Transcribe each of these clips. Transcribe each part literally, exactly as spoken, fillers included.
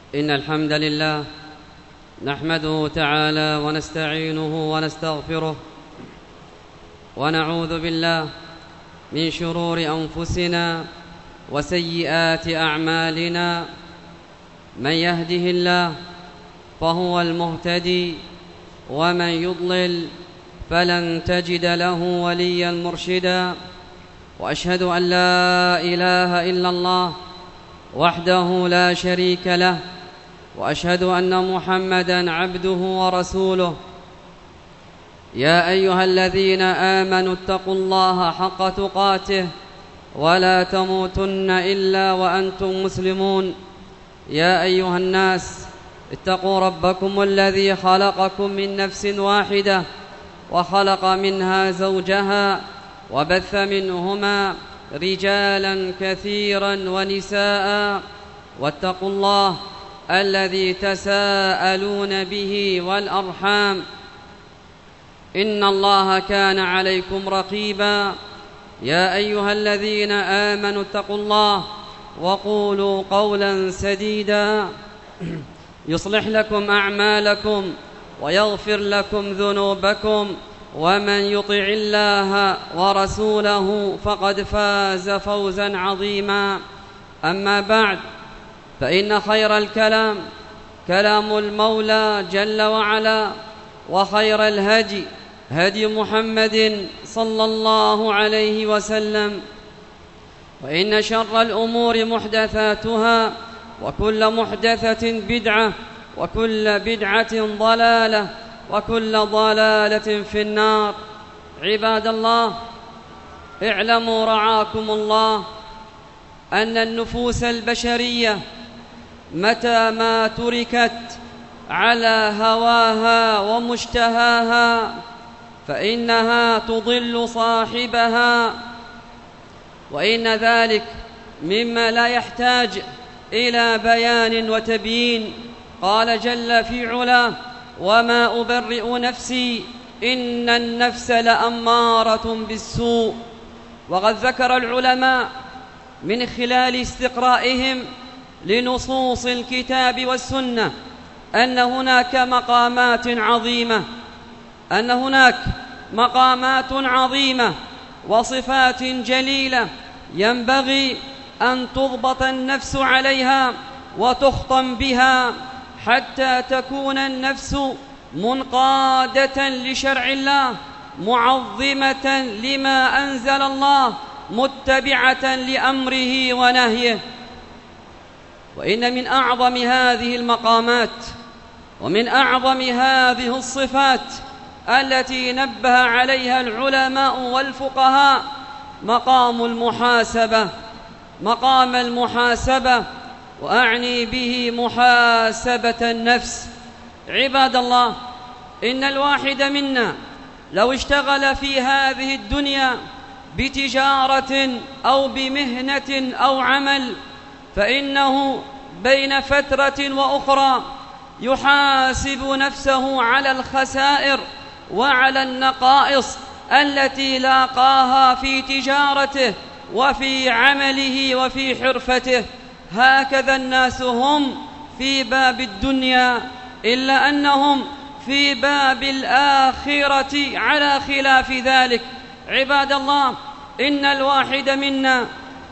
إن الحمد لله نحمده تعالى ونستعينه ونستغفره ونعوذ بالله من شرور أنفسنا وسيئات أعمالنا. من يهده الله فهو المهتدي ومن يضلل فلن تجد له وليا مرشدا. وأشهد أن لا إله إلا الله وحده لا شريك له، وأشهد أن محمدًا عبده ورسوله. يا أيها الذين آمنوا اتقوا الله حق تقاته ولا تموتن إلا وأنتم مسلمون. يا أيها الناس اتقوا ربكم الذي خلقكم من نفس واحدة وخلق منها زوجها وبث منهما رجالا كثيرا ونساء، واتقوا الله الذي تساءلون به والأرحام إن الله كان عليكم رقيبا. يا أيها الذين آمنوا اتقوا الله وقولوا قولا سديدا يصلح لكم أعمالكم ويغفر لكم ذنوبكم، ومن يطع الله ورسوله فقد فاز فوزا عظيما. أما بعد، فإن خير الكلام كلام المولى جل وعلا، وخير الهدي هدي محمد صلى الله عليه وسلم، وإن شر الأمور محدثاتها، وكل محدثة بدعة، وكل بدعة ضلالة، وكل ضلالة في النار. عباد الله، اعلموا رعاكم الله أن النفوس البشرية متى ما تركت على هواها ومشتهاها فإنها تضل صاحبها، وإن ذلك مما لا يحتاج إلى بيان وتبيين. قال جل في علاه: وما أبرئ نفسي إن النفس لأمارة بالسوء. وقد ذكر العلماء من خلال استقرائهم لنصوص الكتاب والسنة أن هناك مقامات عظيمة أن هناك مقامات عظيمة وصفات جليلة ينبغي أن تضبط النفس عليها وتخطم بها حتى تكون النفس منقادة لشرع الله، معظمة لما أنزل الله، متبعة لأمره ونهيه. وإن من أعظم هذه المقامات ومن أعظم هذه الصفات التي نبه عليها العلماء والفقهاء مقام المحاسبة مقام المحاسبة وأعني به محاسبة النفس. عباد الله، إن الواحد منا لو اشتغل في هذه الدنيا بتجارة أو بمهنة أو عمل، فإنه بين فترة وأخرى يحاسب نفسه على الخسائر وعلى النقائص التي لاقاها في تجارته وفي عمله وفي حرفته. هكذا الناس هم في باب الدنيا، إلا أنهم في باب الآخرة على خلاف ذلك. عباد الله، إن الواحد منا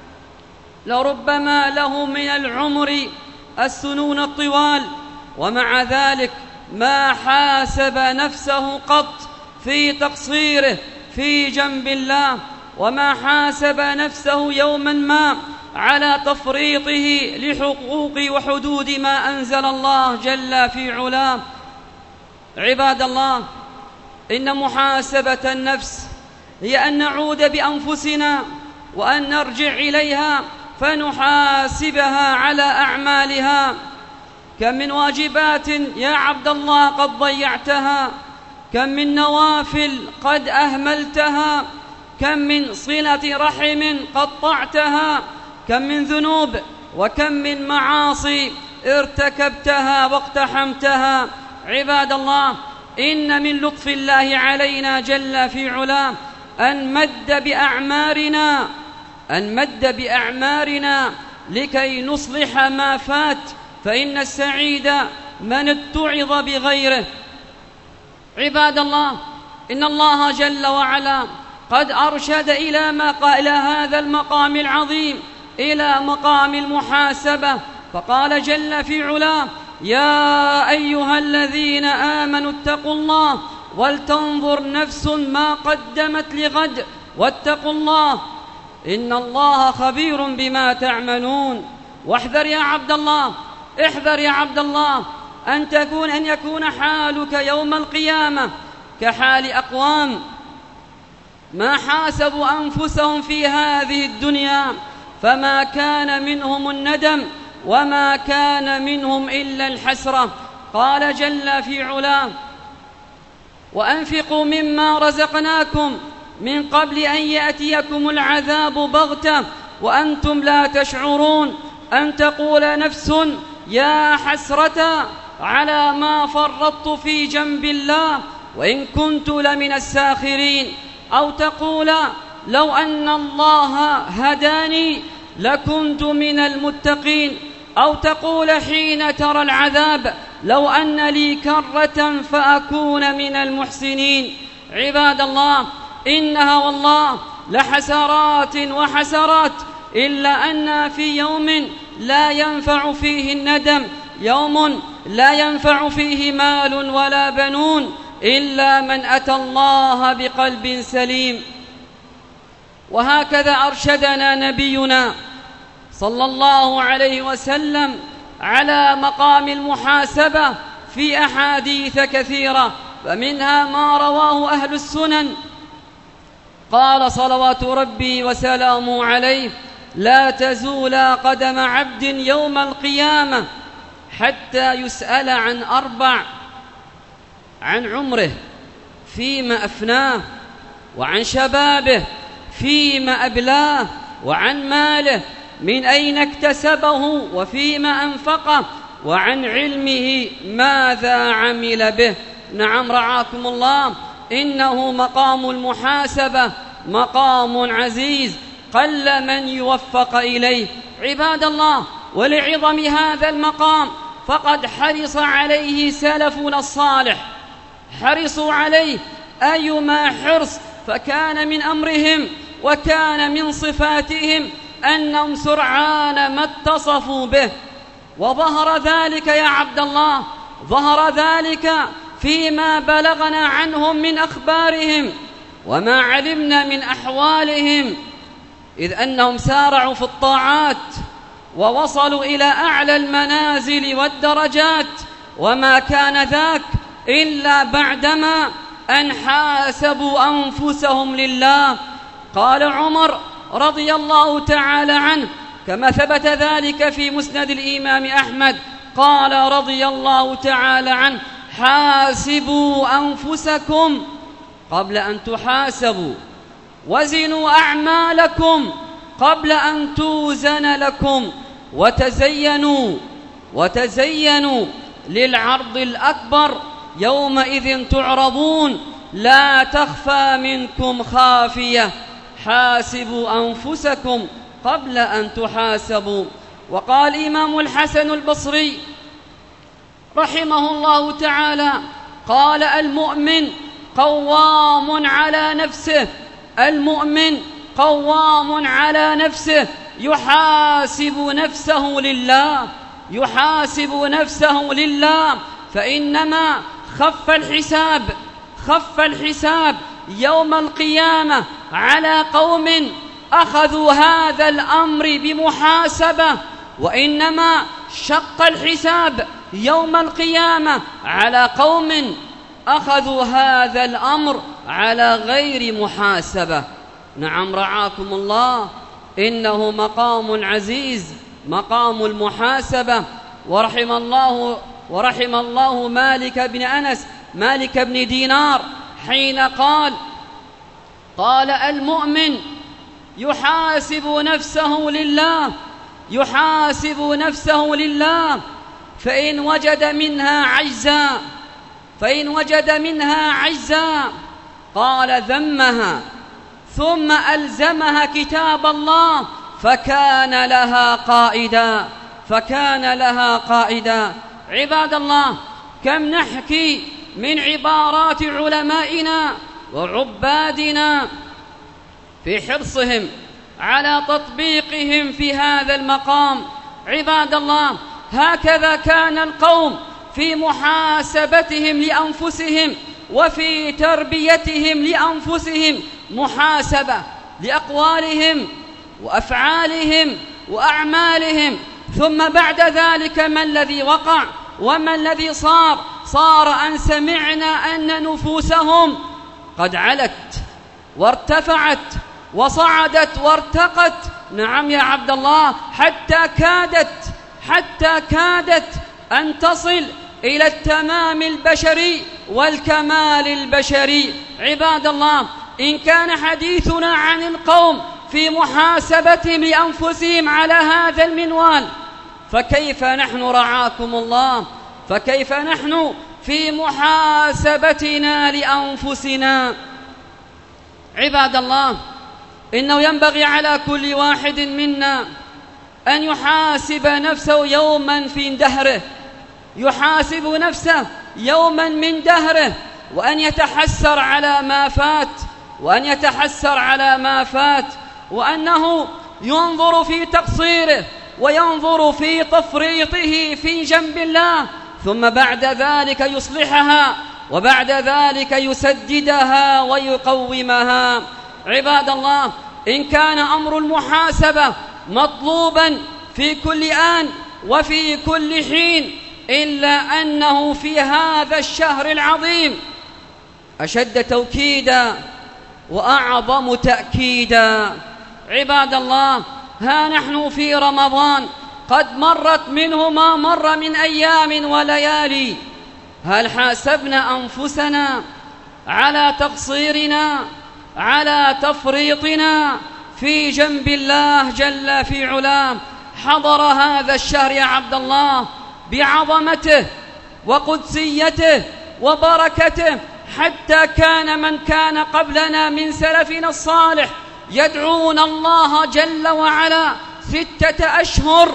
لربما له من العمر السنون الطوال، ومع ذلك ما حاسب نفسه قط في تقصيره في جنب الله، وما حاسب نفسه يوما ما على تفريطه لحقوق وحدود ما أنزل الله جل في علاه. عباد الله، إن محاسبة النفس هي أن نعود بأنفسنا وأن نرجع إليها فنحاسبها على أعمالها. كم من واجبات يا عبد الله قد ضيعتها، كم من نوافل قد أهملتها، كم من صلة رحم قطعتها، كم من ذنوب وكم من معاصي ارتكبتها واقتحمتها. عباد الله، إن من لطف الله علينا جل في علاه أن مد بأعمارنا أن مد بأعمارنا لكي نصلح ما فات، فإن السعيد من اتعظ بغيره. عباد الله، إن الله جل وعلا قد أرشد إلى, إلى هذا المقام العظيم، إلى مقام المحاسبة، فقال جل في علاه: يا أيها الذين آمنوا اتقوا الله ولتنظر نفس ما قدمت لغد واتقوا الله إن الله خبير بما تعملون. واحذر يا عبد الله، احذر يا عبد الله أن تكون أن يكون حالك يوم القيامة كحال أقوام ما حاسبوا أنفسهم في هذه الدنيا فما كان منهم الندم وما كان منهم إلا الحسرة. قال جل في علاه: وأنفقوا مما رزقناكم من قبل أن يأتيكم العذاب بغتة وأنتم لا تشعرون أن تقول نفس يا حسرة على ما فرطت في جنب الله وإن كنت لمن الساخرين، أو تقول لو أن الله هداني لكنت من المتقين، أو تقول حين ترى العذاب لو أن لي كرة فأكون من المحسنين. عباد الله، إنها والله لحسرات وحسرات، إلا أن في يوم لا ينفع فيه الندم، يوم لا ينفع فيه مال ولا بنون إلا من أتى الله بقلب سليم. وهكذا أرشدنا نبينا صلى الله عليه وسلم على مقام المحاسبة في أحاديث كثيرة، فمنها ما رواه أهل السنن. قال صلوات ربي وسلامه عليه: لا تزول قدم عبد يوم القيامة حتى يسأل عن أربع: عن عمره فيما أفناه، وعن شبابه فيما أبلاه، وعن ماله من أين اكتسبه وفيما أنفقه، وعن علمه ماذا عمل به. نعم رعاكم الله، إنه مقام المحاسبة مقام عزيز قل من يوفق إليه. عباد الله، ولعظم هذا المقام فقد حرص عليه سلفنا الصالح، حرصوا عليه أيما حرص، فكان من أمرهم وكان من صفاتهم أنهم سرعان ما اتصفوا به. وظهر ذلك يا عبد الله، ظهر ذلك فيما بلغنا عنهم من أخبارهم وما علمنا من أحوالهم، إذ أنهم سارعوا في الطاعات ووصلوا إلى أعلى المنازل والدرجات، وما كان ذاك إلا بعدما أن حاسبوا أنفسهم لله. قال عمر رضي الله تعالى عنه كما ثبت ذلك في مسند الإمام أحمد، قال رضي الله تعالى عنه: حاسبوا أنفسكم قبل أن تحاسبوا، وزنوا أعمالكم قبل أن توزن لكم، وتزينوا وتزينوا للعرض الأكبر يومئذ تعرضون لا تخفى منكم خافية. حاسبوا أنفسكم قبل أن تحاسبوا. وقال إمام الحسن البصري رحمه الله تعالى: قال المؤمن قوام على نفسه، المؤمن قوام على نفسه يحاسب نفسه لله، يحاسب نفسه لله، فإنما خف الحساب خف الحساب يوم القيامة على قوم أخذوا هذا الأمر بمحاسبة، وإنما شق الحساب يوم القيامة على قوم أخذوا هذا الأمر على غير محاسبة. نعم رعاكم الله، إنه مقام عزيز مقام المحاسبة. ورحم الله ورحم الله مالك بن أنس مالك بن دينار حين قال قال المؤمن يحاسب نفسه لله، يحاسب نفسه لله، فإن وجد منها عجزا فإن وجد منها عجزا قال ذمها ثم ألزمها كتاب الله فكان لها قائدا، فكان لها قائدا. عباد الله، كم نحكي من عبارات علمائنا وعبادنا في حرصهم على تطبيقهم في هذا المقام. عباد الله، هكذا كان القوم في محاسبتهم لأنفسهم وفي تربيتهم لأنفسهم، محاسبة لأقوالهم وأفعالهم وأعمالهم. ثم بعد ذلك ما الذي وقع وما الذي صار؟ صار أن سمعنا أن نفوسهم قد علت وارتفعت وصعدت وارتقت. نعم يا عبد الله، حتى كادت حتى كادت أن تصل إلى التمام البشري والكمال البشري. عباد الله، إن كان حديثنا عن القوم في محاسبتهم لأنفسهم على هذا المنوال، فكيف نحن رعاكم الله؟ فكيف نحن في محاسبتنا لأنفسنا؟ عباد الله، إنه ينبغي على كل واحد منا أن يحاسب نفسه يوما في دهره، يحاسب نفسه يوما من دهره، وأن يتحسر على ما فات وأن يتحسر على ما فات وأنه ينظر في تقصيره وينظر في تفريطه في جنب الله، ثم بعد ذلك يصلحها وبعد ذلك يسددها ويقومها. عباد الله، إن كان أمر المحاسبة مطلوبا في كل آن وفي كل حين، إلا أنه في هذا الشهر العظيم أشد توكيدا وأعظم تأكيدا. عباد الله، ها نحن في رمضان قد مرت منه ما مر من أيام وليالي. هل حاسبنا أنفسنا على تقصيرنا، على تفريطنا في جنب الله جل في علاه؟ حضر هذا الشهر يا عبد الله بعظمته وقدسيته وبركته، حتى كان من كان قبلنا من سلفنا الصالح يدعون الله جل وعلا ستة أشهر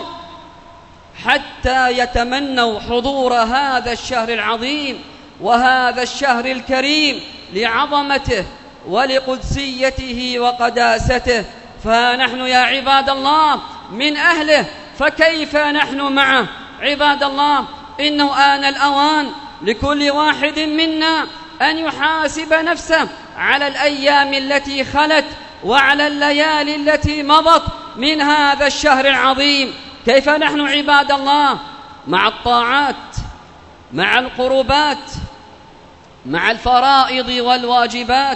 حتى يتمنوا حضور هذا الشهر العظيم وهذا الشهر الكريم لعظمته ولقدسيته وقداسته. فنحن يا عباد الله من أهله، فكيف نحن معه؟ عباد الله، إنه آن الأوان لكل واحد منا أن يحاسب نفسه على الأيام التي خلت وعلى الليالي التي مضت من هذا الشهر العظيم. كيف نحن عباد الله مع الطاعات، مع القربات، مع الفرائض والواجبات،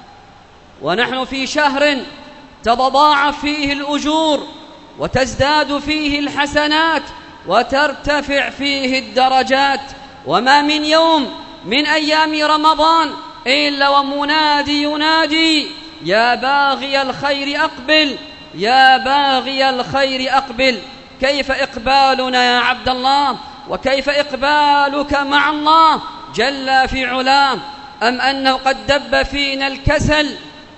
ونحن في شهر تتضاعف فيه الأجور وتزداد فيه الحسنات وترتفع فيه الدرجات. وما من يوم من أيام رمضان إلا ومنادي ينادي: يا باغي الخير أقبل، يا باغي الخير أقبل. كيف إقبالنا يا عبد الله؟ وكيف إقبالك مع الله جل في علاه؟ أم أنه قد دب فينا الكسل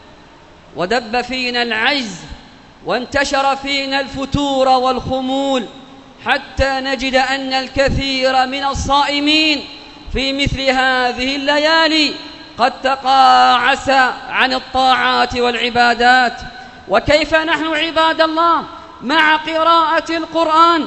ودب فينا العجز وانتشر فينا الفتور والخمول، حتى نجد أن الكثير من الصائمين في مثل هذه الليالي قد تقاعس عن الطاعات والعبادات؟ وكيف نحن عباد الله مع قراءة القرآن؟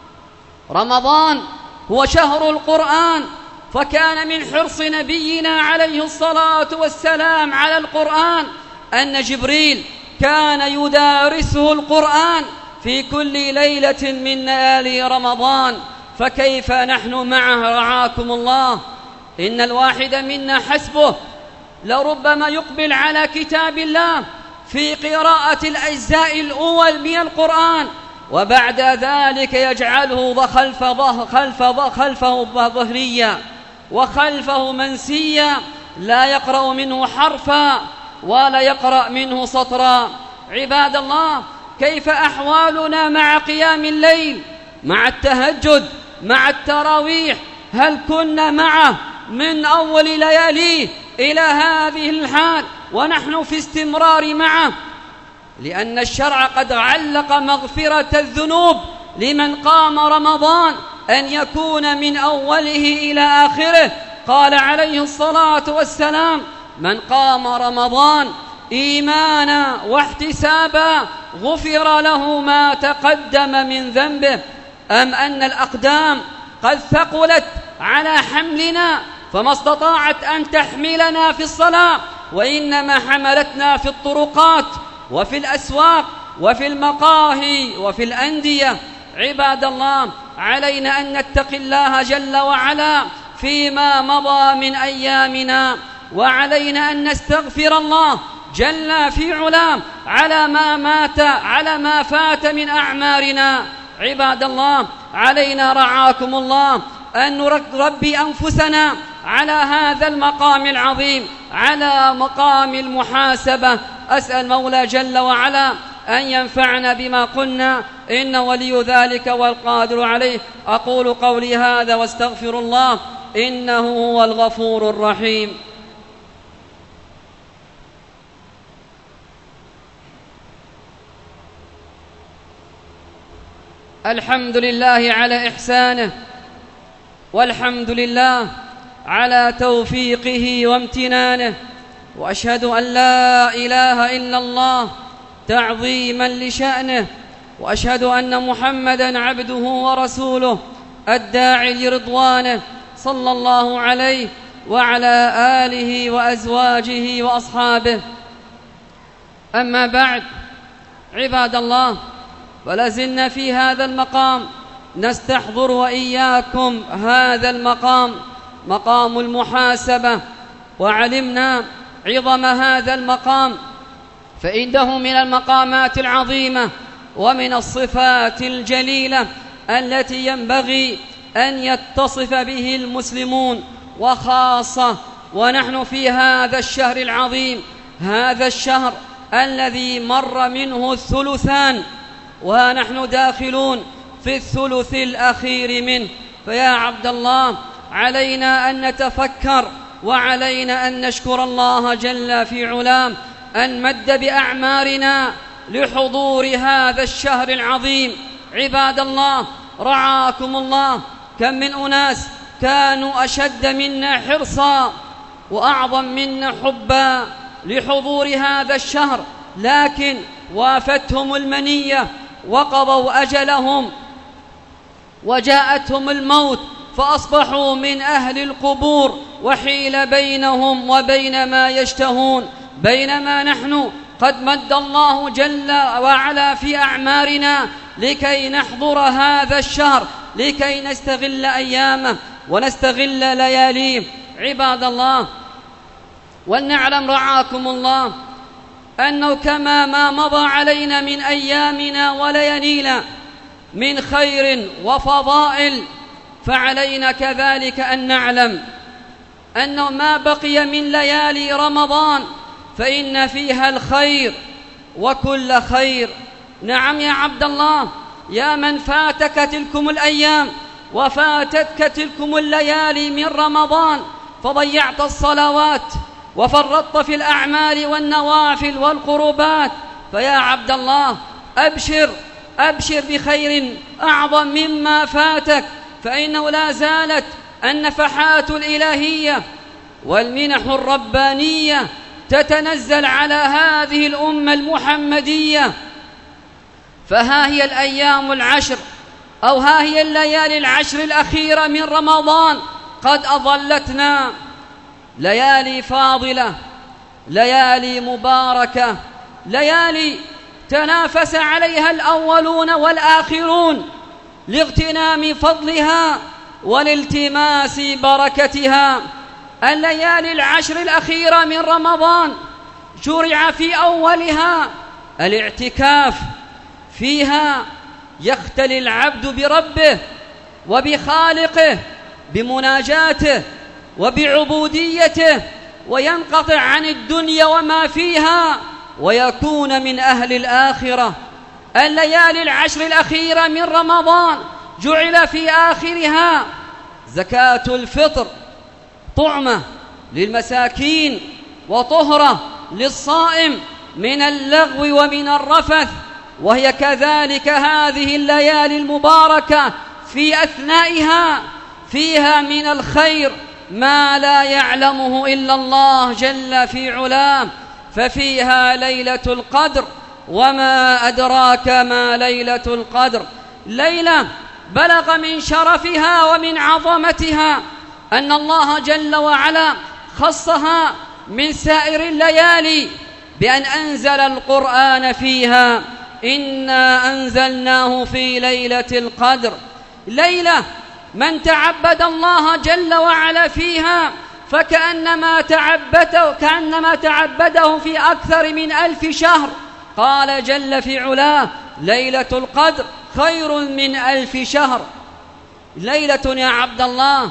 رمضان هو شهر القرآن، فكان من حرص نبينا عليه الصلاة والسلام على القرآن أن جبريل كان يدارسه القرآن في كل ليلة من ليالي رمضان. فكيف نحن معه رعاكم الله؟ إن الواحد منا حسبه لربما يقبل على كتاب الله في قراءة الأجزاء الأول من القرآن، وبعد ذلك يجعله خلف خلف خلفه ظهريا وخلفه منسيا، لا يقرأ منه حرفا ولا يقرأ منه سطرا. عباد الله، كيف أحوالنا مع قيام الليل، مع التهجد، مع التراويح؟ هل كنا معه من أول لياليه إلى هذه الحال ونحن في استمرار معه؟ لأن الشرع قد علق مغفرة الذنوب لمن قام رمضان أن يكون من أوله إلى آخره. قال عليه الصلاة والسلام: من قام رمضان إيمانا واحتسابا غفر له ما تقدم من ذنبه. أم أن الأقدام قد ثقلت على حملنا فما استطاعت أن تحملنا في الصلاة، وإنما حملتنا في الطرقات وفي الأسواق وفي المقاهي وفي الأندية. عباد الله، علينا أن نتقي الله جل وعلا فيما مضى من أيامنا، وعلينا أن نستغفر الله جل في علام على ما مات على ما فات من أعمارنا. عباد الله، علينا رعاكم الله أن نربي أنفسنا على هذا المقام العظيم، على مقام المحاسبة. أسأل مولى جل وعلا أن ينفعنا بما قلنا، إن ولي ذلك والقادر عليه. أقول قولي هذا واستغفر الله، إنه هو الغفور الرحيم. الحمد لله على إحسانه، والحمد لله على توفيقه وامتنانه، وأشهد أن لا إله إلا الله تعظيما لشأنه، وأشهد أن محمدا عبده ورسوله الداعي لرضوانه، صلى الله عليه وعلى آله وأزواجه وأصحابه. أما بعد، عباد الله، ولازلنا في هذا المقام نستحضر وإياكم هذا المقام، مقام المحاسبة، وعلمنا عظم هذا المقام، فإنه من المقامات العظيمة ومن الصفات الجليلة التي ينبغي أن يتصف به المسلمون، وخاصة ونحن في هذا الشهر العظيم، هذا الشهر الذي مر منه الثلثان ونحن داخلون في الثلث الأخير منه. فيا عبد الله، علينا أن نتفكر، وعلينا أن نشكر الله جل في علام أن مد بأعمارنا لحضور هذا الشهر العظيم. عباد الله، رعاكم الله، كم من أناس كانوا أشد منا حرصا وأعظم منا حبا لحضور هذا الشهر، لكن وافتهم المنية وقضوا أجلهم وجاءتهم الموت فأصبحوا من أهل القبور، وحيل بينهم وبين ما يشتهون، بينما نحن قد مد الله جل وعلا في أعمارنا لكي نحضر هذا الشهر، لكي نستغل أيامه ونستغل لياليه. عباد الله، ولنعلم رعاكم الله أنه كما ما مضى علينا من أيامنا وليالينا من خير وفضائل، فعلينا كذلك أن نعلم أنه ما بقي من ليالي رمضان فإن فيها الخير وكل خير. نعم يا عبد الله، يا من فاتك تلكم الأيام وفاتتك تلكم الليالي من رمضان، فضيعت الصلوات وفرطت في الأعمال والنوافل والقربات، فيا عبد الله أبشر أبشر بخير أعظم مما فاتك، فإنه لا زالت النفحات الإلهية والمنح الربانية تتنزل على هذه الأمة المحمدية. فها هي الأيام العشر، أو ها هي الليالي العشر الأخيرة من رمضان قد أظلتنا، ليالي فاضلة، ليالي مباركة، ليالي تنافس عليها الأولون والآخرون لاغتنام فضلها والالتماس بركتها. الليالي العشر الأخيرة من رمضان شرع في أولها الاعتكاف، فيها يختلي العبد بربه وبخالقه بمناجاته وبعبوديته، وينقطع عن الدنيا وما فيها ويكون من أهل الآخرة. الليالي العشر الأخيرة من رمضان جعل في آخرها زكاة الفطر، طعمة للمساكين وطهرة للصائم من اللغو ومن الرفث. وهي كذلك هذه الليالي المباركة في أثنائها فيها من الخير ما لا يعلمه إلا الله جل في علاه، ففيها ليلة القدر، وما أدراك ما ليلة القدر. ليلة بلغ من شرفها ومن عظمتها أن الله جل وعلا خصها من سائر الليالي بأن أنزل القرآن فيها: إنا أنزلناه في ليلة القدر. ليلة من تعبد الله جل وعلا فيها فكأنما تعبده, كأنما تعبده في أكثر من ألف شهر. قال جل في علاه: ليلة القدر خير من ألف شهر. ليلة يا عبد الله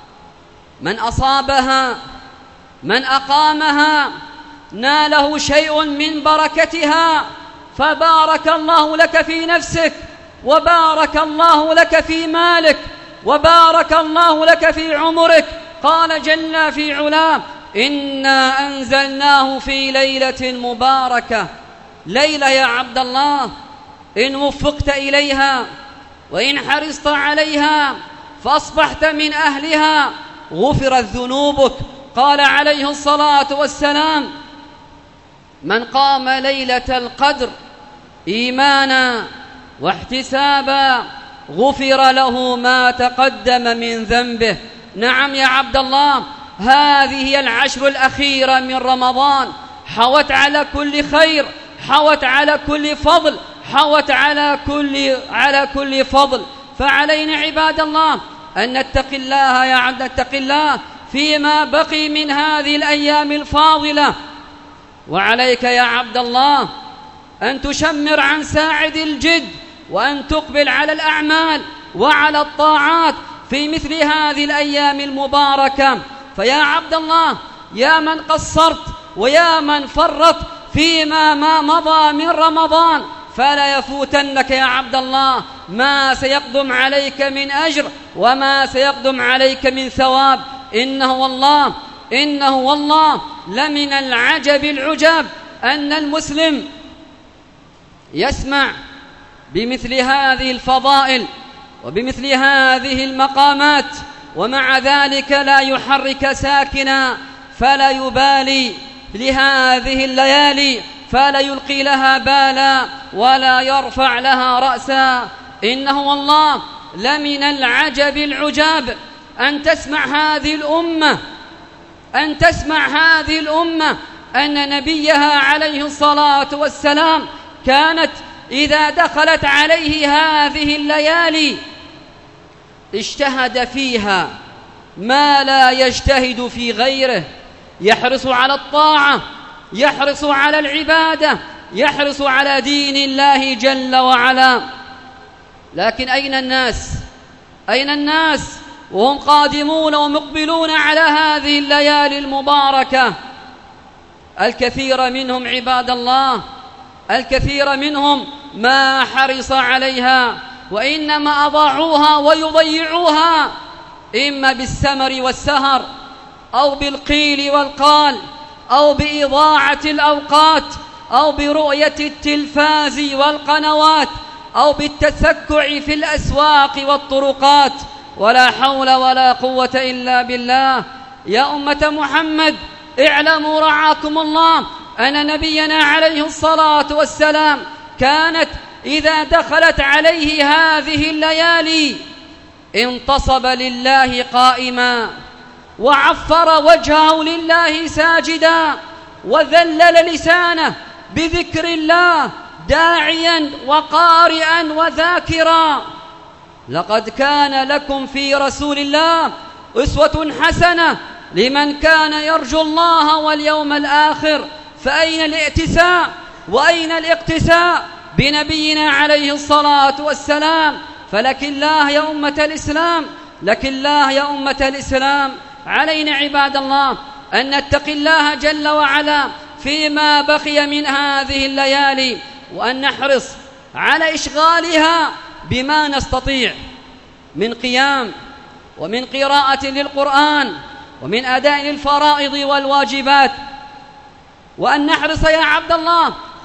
من أصابها من أقامها ناله شيء من بركتها، فبارك الله لك في نفسك، وبارك الله لك في مالك، وبارك الله لك في عمرك. قال جل في علاه: إنا أنزلناه في ليلة مباركة. ليلة يا عبد الله إن وفقت إليها وإن حرصت عليها فأصبحت من أهلها غفرت ذنوبك. قال عليه الصلاة والسلام: من قام ليلة القدر إيمانا واحتسابا غفر له ما تقدم من ذنبه. نعم يا عبد الله، هذه هي العشر الأخيرة من رمضان، حوت على كل خير، حوت على كل فضل، حوت على كل على كل فضل. فعلينا عباد الله أن نتقي الله يا عبد نتقي الله فيما بقي من هذه الأيام الفاضلة. وعليك يا عبد الله أن تشمر عن ساعد الجد، وأن تقبل على الأعمال وعلى الطاعات في مثل هذه الأيام المباركة. فيا عبد الله يا من قصرت ويا من فرط فيما ما مضى من رمضان، فلا يفوتنك يا عبد الله ما سيقدم عليك من أجر وما سيقدم عليك من ثواب. إنه والله إنه والله لمن العجب العجاب أن المسلم يسمع بمثل هذه الفضائل وبمثل هذه المقامات، ومع ذلك لا يحرك ساكنا، فلا يبالي لهذه الليالي، فلا يلقي لها بالا ولا يرفع لها رأسا. إنه والله لمن العجب العجاب أن تسمع هذه الأمة أن تسمع هذه الأمة أن نبيها عليه الصلاة والسلام كانت إذا دخلت عليه هذه الليالي اجتهد فيها ما لا يجتهد في غيره، يحرص على الطاعة، يحرص على العبادة، يحرص على دين الله جل وعلا. لكن أين الناس أين الناس وهم قادمون ومقبلون على هذه الليالي المباركة؟ الكثير منهم عباد الله الكثير منهم ما حرص عليها، وإنما أضاعوها ويضيعوها إما بالسمر والسهر أو بالقيل والقال أو بإضاعة الأوقات أو برؤية التلفاز والقنوات أو بالتسكع في الأسواق والطرقات. ولا حول ولا قوة إلا بالله. يا أمة محمد اعلموا رعاكم الله أن نبينا عليه الصلاة والسلام كانت إذا دخلت عليه هذه الليالي انتصب لله قائما، وعفر وجهه لله ساجدا، وذلل لسانه بذكر الله داعيا وقارئا وذاكرا. لقد كان لكم في رسول الله أسوة حسنة لمن كان يرجو الله واليوم الآخر. فأين الائتساء وأين الاقتساء بنبينا عليه الصلاة والسلام؟ فلك الله يا أمة الإسلام، لك الله يا أمة الإسلام. علينا عباد الله أن نتقي الله جل وعلا فيما بقي من هذه الليالي، وأن نحرص على إشغالها بما نستطيع من قيام ومن قراءة للقرآن ومن أداء الفرائض والواجبات، وأن نحرص يا عبد الله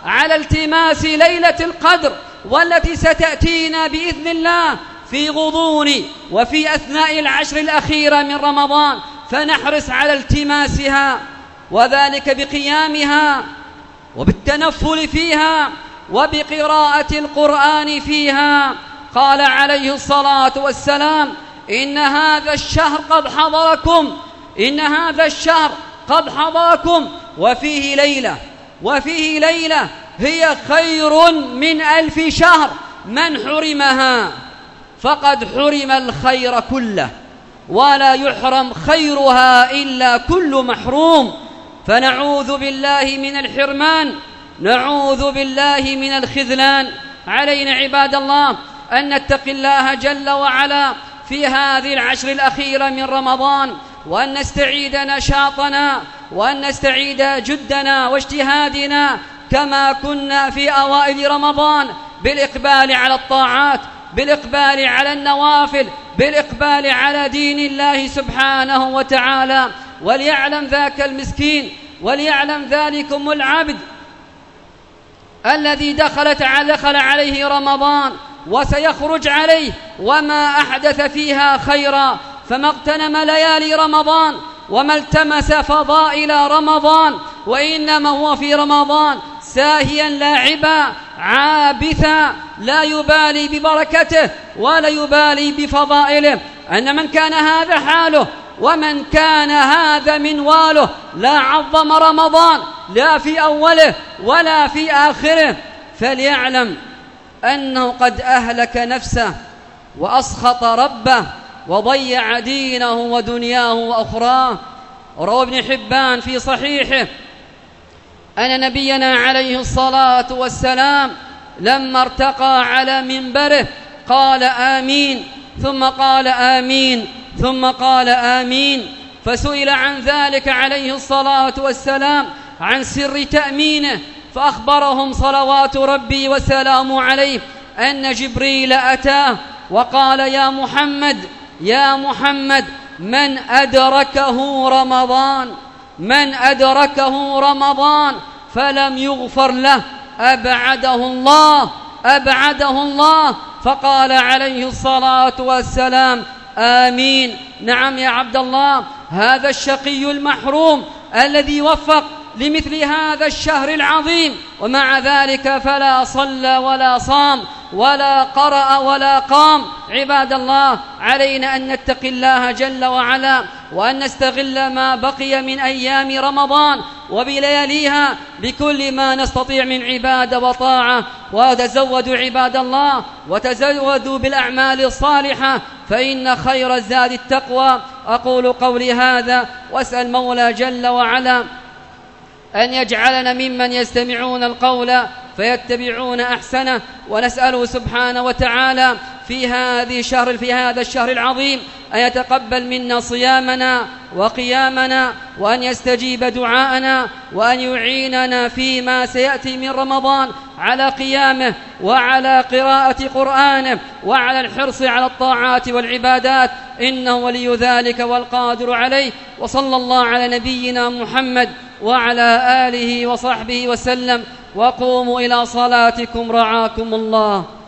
على التماس ليلة القدر، والتي ستأتينا بإذن الله في غضون وفي أثناء العشر الأخيرة من رمضان، فنحرص على التماسها، وذلك بقيامها وبالتنفل فيها وبقراءة القرآن فيها. قال عليه الصلاة والسلام: إن هذا الشهر قد حضركم إن هذا الشهر قد حضركم وفيه ليلة وفيه ليلة هي خير من ألف شهر، من حرمها فقد حرم الخير كله، ولا يحرم خيرها إلا كل محروم. فنعوذ بالله من الحرمان، نعوذ بالله من الخذلان. علينا عباد الله أن نتقي الله جل وعلا في هذه العشر الأخيرة من رمضان، وأن نستعيد نشاطنا، وأن نستعيد جدنا واجتهادنا كما كنا في أوائل رمضان، بالإقبال على الطاعات، بالإقبال على النوافل، بالإقبال على دين الله سبحانه وتعالى. وليعلم ذاك المسكين، وليعلم ذلكم العبد الذي دخلت دخل عليه رمضان وسيخرج عليه وما أحدث فيها خيرا، فما اغتنم ليالي رمضان وما التمس فضائل رمضان، وإنما هو في رمضان ساهيا لاعبا عابثا، لا يبالي ببركته ولا يبالي بفضائله. أن من كان هذا حاله ومن كان هذا منواله لا عظم رمضان لا في أوله ولا في آخره، فليعلم أنه قد أهلك نفسه وأسخط ربه وضيع دينه ودنياه وأخراه. روى ابن حبان في صحيحه أن نبينا عليه الصلاة والسلام لما ارتقى على منبره قال آمين، ثم قال آمين، ثم قال آمين. فسئل عن ذلك عليه الصلاة والسلام عن سر تأمينه، فأخبرهم صلوات ربي وسلام عليه أن جبريل أتاه وقال: يا محمد يا محمد من أدركه رمضان من أدركه رمضان فلم يغفر له أبعده الله أبعده الله. فقال عليه الصلاة والسلام: آمين. نعم يا عبد الله، هذا الشقي المحروم الذي وفق لمثل هذا الشهر العظيم، ومع ذلك فلا صلى ولا صام ولا قرأ ولا قام. عباد الله، علينا أن نتقي الله جل وعلا، وأن نستغل ما بقي من أيام رمضان وبلياليها بكل ما نستطيع من عبادة وطاعة. وتزودوا عباد الله، وتزودوا بالأعمال الصالحة، فإن خير الزاد التقوى. أقول قولي هذا وأسأل مولى جل وعلا أن يجعلنا ممن يستمعون القول فيتبعون أحسنه، ونسأله سبحانه وتعالى في هذه الشهر في هذا الشهر العظيم أن يتقبل منا صيامنا وقيامنا، وأن يستجيب دعاءنا، وأن يعيننا فيما سيأتي من رمضان على قيامه وعلى قراءة قرآنه وعلى الحرص على الطاعات والعبادات، إنه ولي ذلك والقادر عليه. وصلى الله على نبينا محمد وعلى آله وصحبه وسلم. وقوموا إلى صلاتكم رعاكم الله.